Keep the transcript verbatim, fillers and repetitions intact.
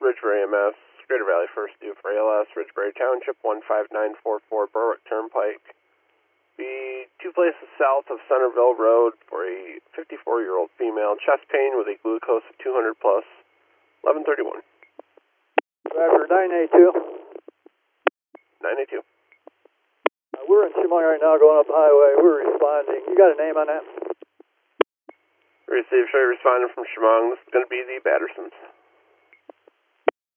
Ridgebury M S, Greater Valley First due for A L S, Ridgebury Township, one five nine four four Berwick Turnpike. Be two places south of Centerville Road for a fifty-four-year-old female, chest pain with a glucose of two hundred plus, eleven thirty-one. Driver nine eight two. nine eight two. Uh, we're in Chemung right now going up the highway. We're responding. You got a name on that? Received, show you responding from Chemung. This is going to be the Battersons.